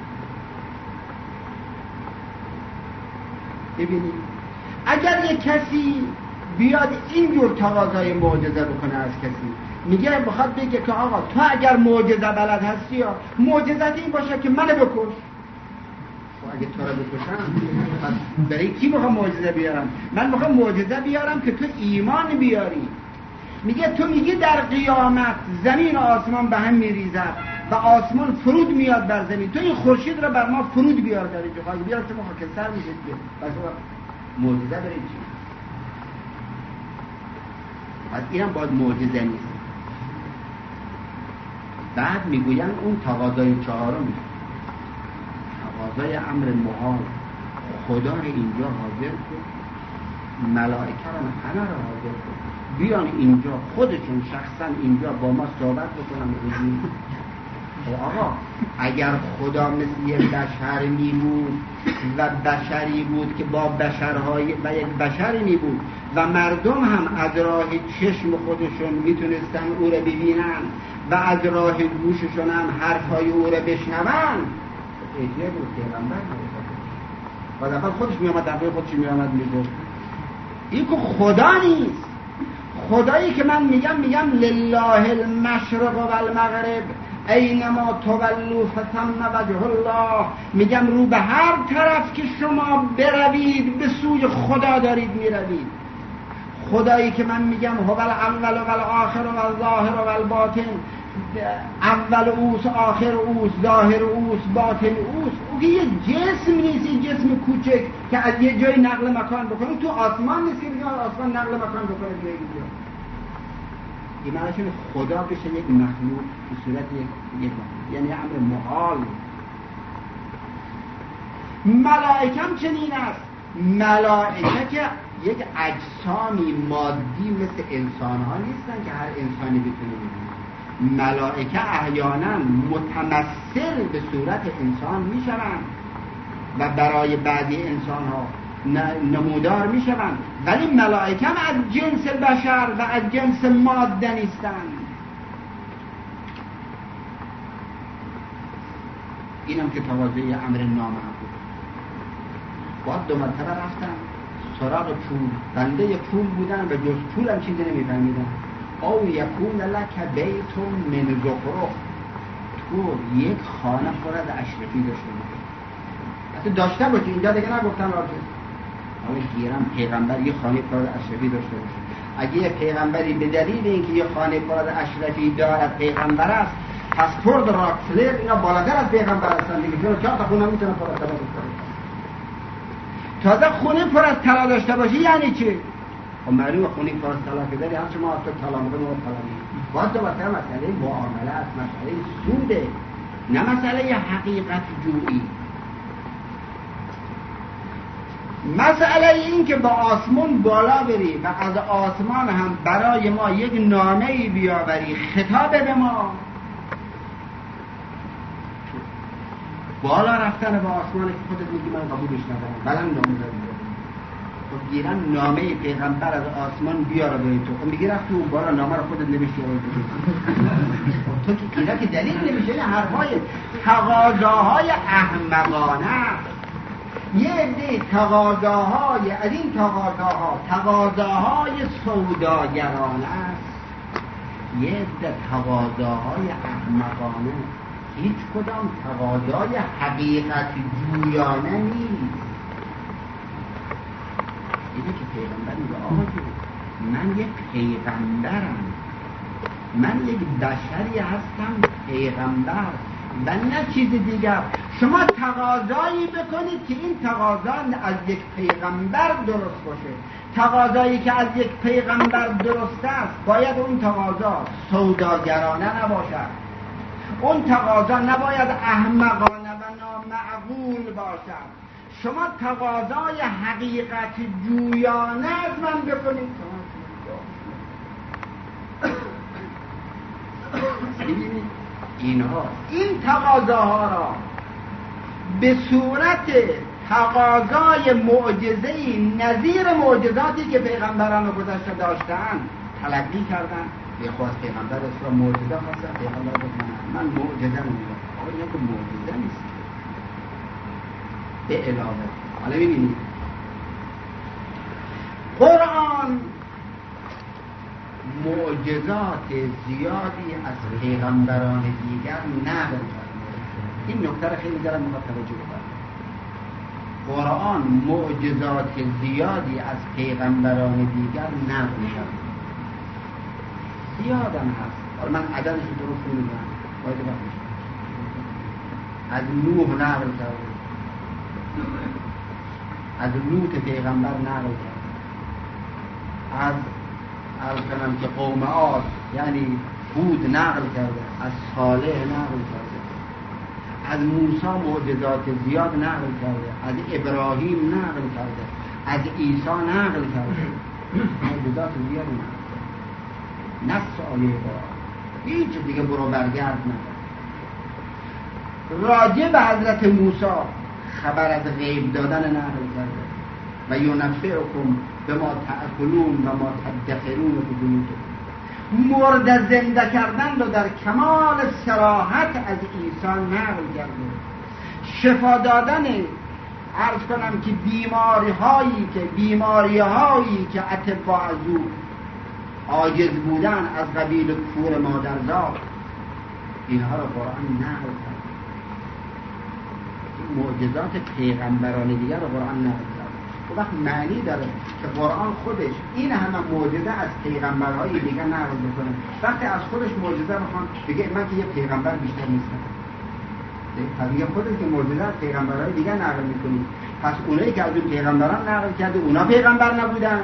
ببینید اگر یک کسی بیاد اینجور تقاضای معجزه بکنه از کسی. میگه بخواد بگه که آقا تو اگر معجزه بلد هستی یا معجزت این باشه که منو بکش. اگه تو رو بکشم برای کی میخوام معجزه بیارم؟ من میخوام معجزه بیارم که تو ایمان بیاری. میگه تو میگی در قیامت زمین و آسمان به هم میریزد و آسمان فرود میاد بر زمین، تو این خورشید رو بر ما فرود بیار در اینجا، خواهی بیار که ما خاکستر میشه دیگه، بس معجزه برای چی؟ پس اینم باید معجزه نیست. بعد میگوین اون تقاضای چهارم، تقاضای امر محال، خدا رو اینجا حاضر کن، ملائکه رو همه رو حاضر کن، بیان اینجا خودشون شخصا اینجا با ما صحبت بکنن. آقا اگر خدا مثل یک بشر می بود و بشری بود که با بشرهای و یک بشری می بود و مردم هم از راه چشم خودشون میتونستن او رو ببینن و از راه گوششون هم حرفهای او رو بشنون، احتیاج بود پیغمبر نبود. بعد خودش می آمد دفعه خودش می آمد می گفت این که خدا نیست. خدایی که من میگم میگم لله المشرق و المغرب اینما تولوا فثم وجه الله. میگم رو به هر طرف که شما بروید به سوی خدا دارید میروید. خدایی که من میگم هو الاول و الاخر و الظاهر و الباطن، اول اوست، آخر اوست، ظاهر اوست، باطن اوست. او که یه جسم نیست، یه جسم کوچک که از یه جای نقل مکان بکنه. تو آسمان نیست که بگم آسمان نقل مکان بکنه دیگه اینجا. این معنیشون خدا بشه یک مخلوق به صورت یک یک یعنی امر محال. ملائکه هم چنین است. ملائکه که یک اجسامی مادی مثل انسان ها نیستن که هر انسانی بتونه ببینه. ملائکه احیانا متمثل به صورت انسان میشوند و برای بعضی انسان ها نمودار میشوند، ولی ملائکه هم از جنس بشر و از جنس ماده نیستند. اینم که تقاضای امر نامحقوق. باید دو مرتبه رفتن سراغ پول، بنده پول بودن و جز پول هم چیزی نمیفهمیدن. او یکون لک بیت من زخرف، تو یک خانه پر از اشرفی داشته باشه. حتی داشته باشه، اینجا دیگه نگفتم راجع آقا گیرم پیغمبر یه خانه پر از اشرفی داشته باشه. اگه یه پیغمبری به دلیل اینکه یه خانه پر از اشرفی دارد پیغمبر است، پس فورد راکفلر اینا بالاتر از پیغمبر هستن دیگه. چون چهار تا خونه میتونه پر از طلا داشته باشه. تازه خونه پر از طلا داشته باشه یعنی چی؟ و معلومه خونه پر از طلا که داری، هرچه ما از تو طلا میکنیم و طلا میکنیم. باید دوباره مسئله معامله است، مسئله سوده، نه مسئله حقیقت جویی. مسئله این که با آسمان بالا بری و از آسمان هم برای ما یک نامه‌ای بیاوری، خطاب به ما. بالا رفتن با آسمان که خودت میگی من قبولش ندارم، بلند نامه داری خب گیرن نامه پیغمبر از آسمان بیاره به تو. خب میگی رفت تو بالا نامه رو خودت نوشتی تو که اینا که دلیل نمیشه. این حرفای تقاضاهای احمقانه. یه عده تقاضاهای از این تقاضاها تقاضاهای سوداگرانه است، یه عده تقاضاهای احمقانه. هیچ کدام تقاضای حقیقت جویانه نیست. اینه که پیغمبر میگه آقا من یک پیغمبرم، من یک بشری هستم پیغمبر و نه چیز دیگر. شما تقاضایی بکنید که این تقاضا از یک پیغمبر درست باشه. تقاضایی که از یک پیغمبر درست است باید اون تقاضا سوداگرانه نباشد. اون تقاضا نباید احمقانه و نامعقول باشد. شما تقاضای حقیقت جویانه از من بکنید. اینها این تقاضاها را به صورت تقاضای معجزه‌ای نظیر معجزاتی که پیغمبران گذشته داشتند تلقی کردند. یه خواست پیغمبر اسلام معجزه خواست، پیغمبر گفت من من معجزه نمیدم. آقا اینا که معجزه نیست. به علاوه حالا ببینید قرآن معجزات زیادی از پیغمبران دیگر نقل کرده. این نکته را خیلی دارم میخواد توجه بکنم. قرآن معجزات زیادی از پیغمبران دیگر نقل کرده، زیاد هم هست. حالا من عددش رو درست نمیدونم، باید وقتش از نوح نقل کرده، از لوط پیغمبر نقل کرده، از از کنم که قوم عاد یعنی هود نقل کرده، از صالح نقل کرده، از موسی معجزات زیاد نقل کرده، از ابراهیم نقل کرده، از عیسی نقل کرده، معجزات زیاد نقل کرده. نص آیه قرآن هیچ دیگه برو برگرد نداره. راجع به حضرت موسی خبر از غیب دادن نقل کرده و ینبئکم بما تأکلون و ما تدخرون فی بیوتکم. مرده زنده کردن رو در کمال صراحت از عیسی نقل کرده. شفا دادن عرض کنم که بیماری هایی که بیماری هایی که اطباء از او عاجز بودن از قبیل کور مادرزاد، اینها رو قرآن نقل کرده. معجزات پیغمبران دیگر رو قرآن نقل کرده. و وقت معنی داره که قرآن خودش این همه معجزه از پیغمبرهای دیگر نقل بکنه. وقتی از خودش معجزه بخوان بگه من که یه پیغمبر بیشتر نیستم، پس میگه خودت که معجزه از پیغمبرهای دیگر نقل میکنی، پس اونایی که از اون پیغمبران نقل کرده اونا پیغمبر نبودن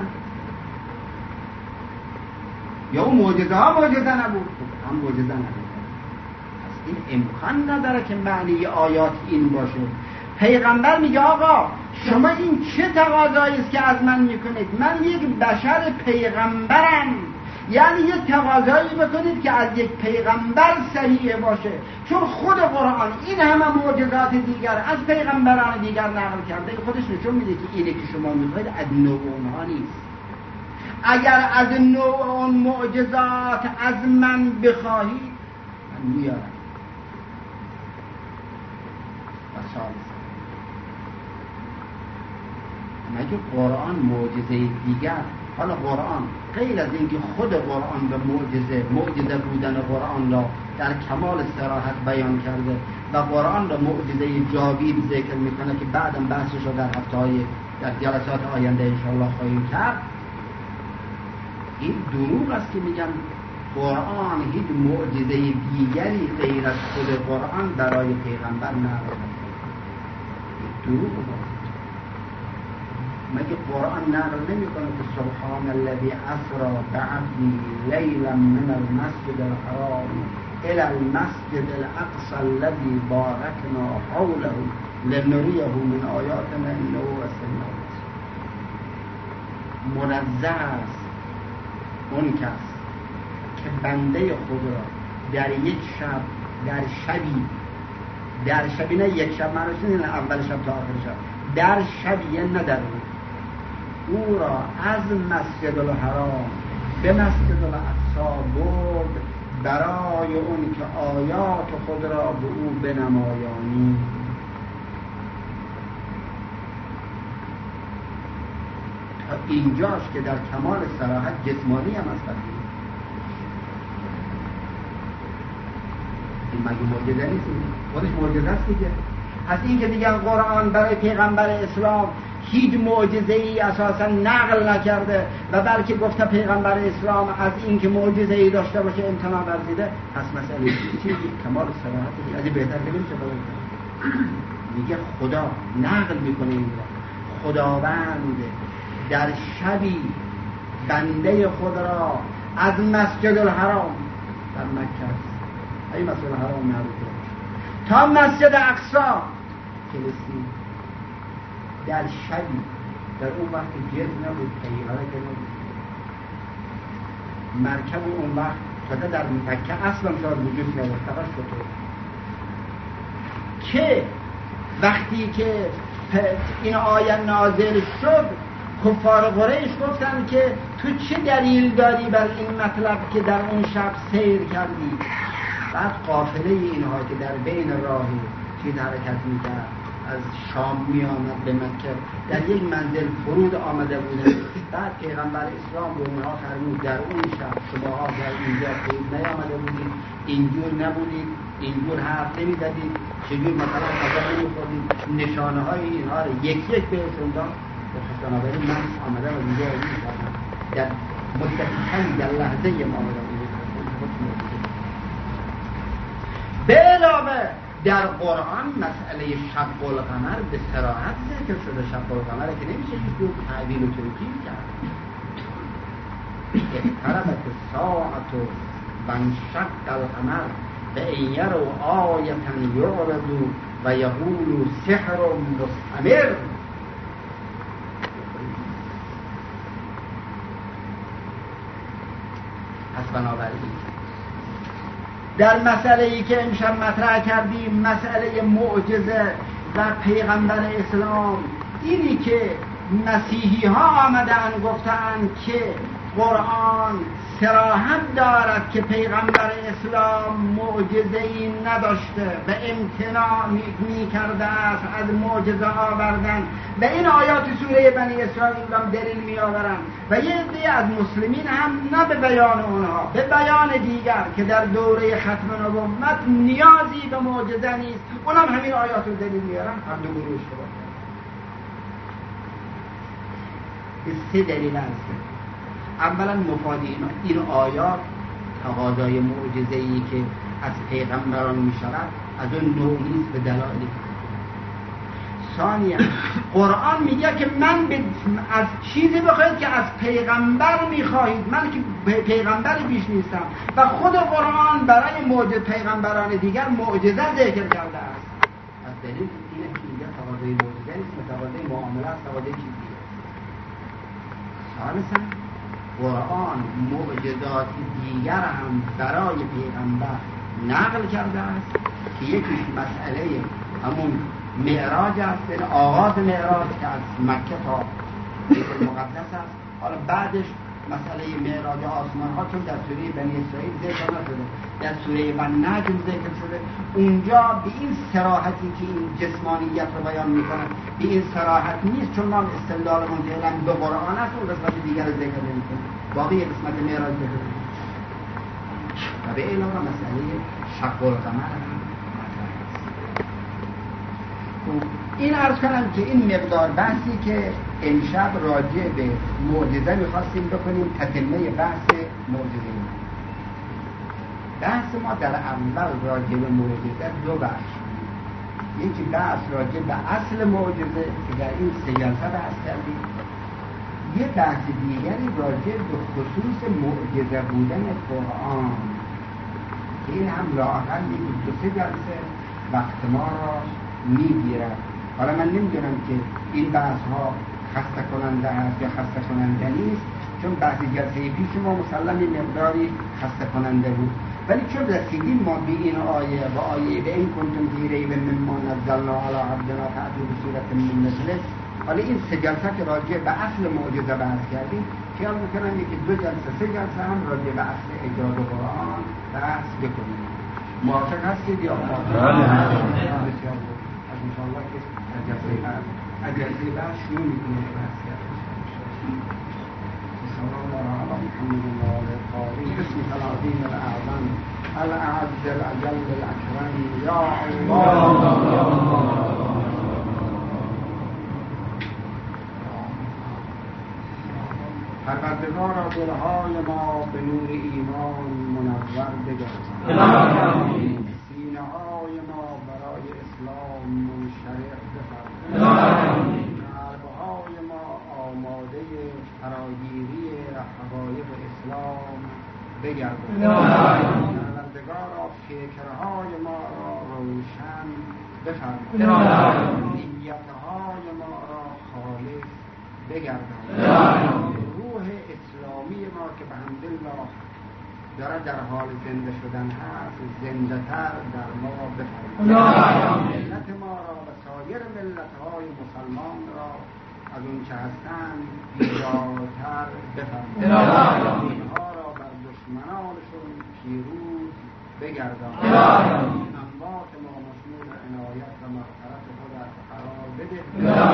یا اون معجزه ها معجزه نبود؟ هم معجزه نبود. پس این امکان نداره که معنی آیات این باشه. پیغمبر میگه آقا شما این چه تقاضایی است که از من میکنید؟ من یک بشر پیغمبرم، یعنی یک تقاضایی بکنید که از یک پیغمبر سریع باشه، چون خود قرآن این همه معجزات دیگر از پیغمبران دیگر نقل کرده. خودش نشون میده که اینه که شما میخواید از نوع اونها نیست. اگر از نوع اون معجزات از من بخواهید من میارم. و ثالثا مگه قرآن معجزه دیگر، حالا قرآن غیر از اینکه خود قرآن به معجزه معجزه بودن قرآن را در کمال صراحت بیان کرده و قرآن را معجزه جاوید ذکر میکنه که بعدم بحثش رو در هفته‌های در جلسات آینده انشاءالله خواهیم کرد، این دروغ است که میگن قرآن هیچ معجزه دیگری غیر از خود قرآن برای پیغمبر نقل نکرده. دروغ است. مگه قرآن نقل نمیکنه که سبحان الذی اسری بعبده لیلا من المسجد الحرام الى المسجد الاقصی الذی بارکنا حوله لنریه من آیاتنا انه هو السمیع البصیر. منزه است اون کس که بنده خود را در یک شب در شبی در شبی نه یک شب مرسون اول شب تا آخر شب در شبی نه در او را از مسجد الحرام به مسجد الاقصی برد برای اون که آیات خود را به او بنمایانی. تا اینجاست که در کمال صراحت جسمانی هم است. این مگه معجزه نیست؟ خودش معجزه است دیگه. پس این که دیگه قرآن برای پیغمبر اسلام هیچ معجزه ای اساسا نقل نکرده و بلکه گفته پیغمبر اسلام از این که معجزه ای داشته باشه امتناع ورزیده، پس مسئله چیزی کمال صراحت دیگه از این بهتر که نمیشه باید. میگه خدا نقل میکنه این را، خداوند در شبی بنده خود را از مسجد الحرام در مکه است، ای مسجد الحرام معروفه، تا مسجد اقصی فلسطین در شبی، در اون وقت جز نبود، طیاره که نبود، مرکب اون وقت شده در مکه اصلا شاید وجود نداشت، فقط شده که وقتی که این آیه نازل شد کفار قریش گفتن که تو چه دلیل داری بر این مطلب که در اون شب سیر کردی؟ بعد قافله اینها که در بین راهی چیز حرکت میکرد از شام می آمد به مکه، در یک منزل فرود آمده بودند. بعد پیغمبر اسلام به اونها فرمود در اون شب شماها در اینجا فرود نیامده بودید، اینجور نبودید، اینجور حرف نمی‌زدید، چجور مثلا غذا نمی‌خوردید، نشانه های اینها رو یک یک بهشون داد. بنابراین من آمدم و اینجا این کردم در مدت کمی در لحظه ما آمدم به علاوه در قرآن مسئله شق القمر به صراحت ذکر شده. شق القمر که نمیشه هیچ دو تعبیر و توجیه کرد. اقتربت الساعة و انشق القمر و ان یروا آیة یعرضوا و یقولوا سحر مستمر. پس بنابراین در مسئله ای که امشب مطرح کردیم، مسئله معجزه و پیغمبر اسلام، اینی که مسیحی ها آمدن گفتن که قرآن صراحت دارد که پیغمبر اسلام معجزه ای نداشته و امتناع می کرده است از معجزه آوردن و این آیات سوره بنی اسرائیل هم دلیل می آورند و یه عده از مسلمین هم نه به بیان اونها، به بیان دیگر که در دوره ختم نبوت نیازی به معجزه نیست، اونم همین آیات رو دلیل میارن. هر دو گروه اشتباه کردن. سه دلیل هست. اولا مفاد این آیات تقاضای معجزه‌ای که از پیغمبران می شود از اون نوع نیست به دلایلی. ثانیا قرآن میگه که من از چیزی بخواید که از پیغمبر میخواهید، من که پیغمبری بیش نیستم و خود قرآن برای معجزه پیغمبران دیگر معجزه ذکر کرده است. از دلیل اینه که میگه تقاضای معجزه نیست، تقاضای معامله است، تقاضای چیزی است. ثالثا قرآن معجزات دیگر هم برای پیغمبر نقل کرده است که یکیش مسئله همون معراج است، این آغاز معراج که از مکه تا بیت المقدس است. حالا بعدش مسئله معراج آسمان ها چون در سوره بنی اسرائیل ذکر نشده، در سوره النجم ذکر شده، اونجا به این صراحتی که این جسمانیت رو بیان میکنه به این صراحت نیست، چون ما استدلالمون فعلا به قرآن است و قسمت دیگر رو ذکر نمیکنه، باقی قسمت معراج ذکر نمیکنه. و به علاوه مسئله شق القمر هم این عرض کنم که این مقدار بحثی که امشب راجع به معجزه میخواستیم بکنیم تتمه بحث معجزه. بحث ما در اول راجع به معجزه دو بحث، یکی بحث راجع به اصل معجزه که در این سه جلسه بحث کردیم، یه بحث دیگری راجع به خصوص معجزه بودن قرآن که این هم لااقل یکی دو سه جلسه وقت ما را میگیرد. حالا من نمیدونم که این بحث ها خسته کننده است یا خسته کننده نیست، چون بعضی جلسه پیش ما مسلم این مقداری خسته کننده بود، ولی چون رسیدیم ما به این آیه و آیه به این کنتم فی ریب مما نزلنا علی عبدنا فأتوا بسورة من مثله، حالا این سه جلسه که راجع به اصل معجزه بحث کردیم، خیال میکنم یکی دو جلسه سه جلسه هم راجع به اصل اجراء قرآن بحث بکنیم. موافق هستید یا موافق؟ انشاءالله که اجازه بعد شروع میکنه بحث کردن. صلی الله علی محمد و آله الطاهرین بسم العظیم الاعظم الاعز الاجل الاکرم یا الله. پروردگارا دلهای ما به نور ایمان منور بگردان، سینه های ما برای اسلام منشرح بفرما، قلب‌های ما آماده فراگیری حقایق اسلام بگردان، پروردگارا فکرهای ما را روشن بفرما، نیتهای ما را خالص بگردان، روح اسلامی ما که به حمدالله داره در حال زنده شدن هست زنده تر در ما بفرمایید، ملت ما را و سایر ملت های مسلمان را از اون چه هستند بیدارتر بفرمایید، اینها را بر دشمنانشون پیروز بگردان، اموات ما مشمول عنایت و مغفرت خودت بده.